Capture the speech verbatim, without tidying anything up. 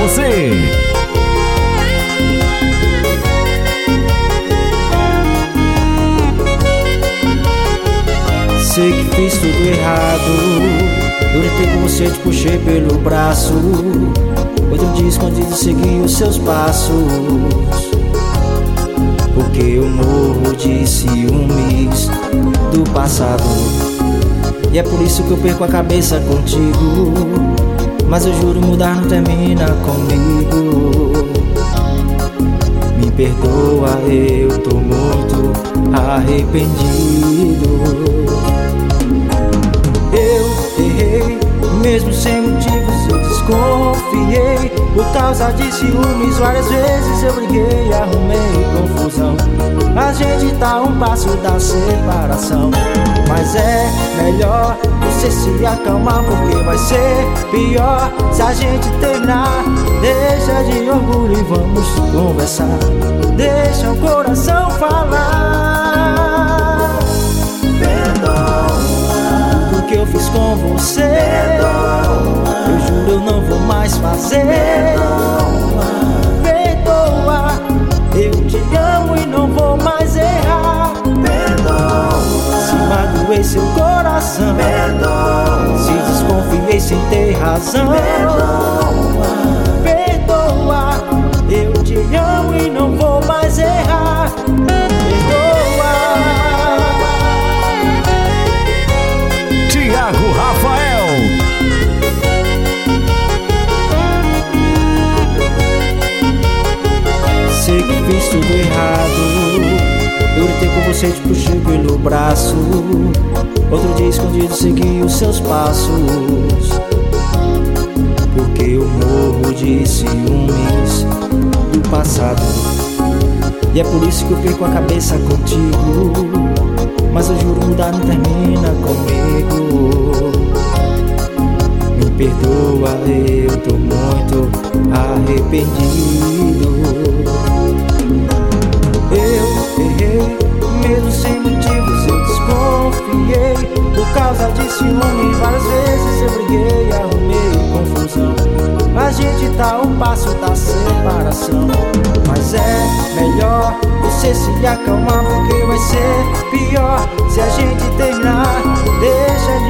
você. Sei que fiz tudo errado. Eu gritei com você, te puxei pelo braço. Outro dia escondido segui os seus passos. Porque eu morro de ciúmes do passado. E é por isso que eu perco a cabeça contigo. Mas eu juro, mudar não termina comigo. Me perdoa, eu tô muito arrependido. Eu errei, mesmo sem motivos eu desconfiei. Por causa de ciúmes várias vezes eu briguei, arrumei confusão. A gente tá a um passo da separação. Mas é melhor você se acalmar, porque vai ser pior se a gente terminar. Deixa de orgulho e vamos conversar. Deixa o coração falar. Perdoa tudo que eu fiz com você. Perdoa. Eu juro, eu não vou mais fazer. Perdoa. Perdoa. Eu te amo e não vou mais errar. Perdoa. Se magoei seu coração. Perdoa. Se desconfiei sem ter razão. Perdoa. Perdoa. Eu te amo e não vou mais errar. Perdoa. Thiago Rafael. Sei que fiz tudo errado. Eu gritei com você, te puxei pelo braço. Outro dia escondido segui os seus passos. Porque eu morro de ciúmes do passado. E é por isso que eu perco a cabeça contigo. Mas eu juro, mudar não termina comigo. Me perdoa, eu tô muito arrependido. Eu errei, mesmo sem motivos eu desconfiei. Por causa de ciúme várias vezes eu briguei, arrumei confusão. A gente tá a um passo da separação. Mas é melhor você se acalmar, porque vai ser pior se a gente terminar. Deixa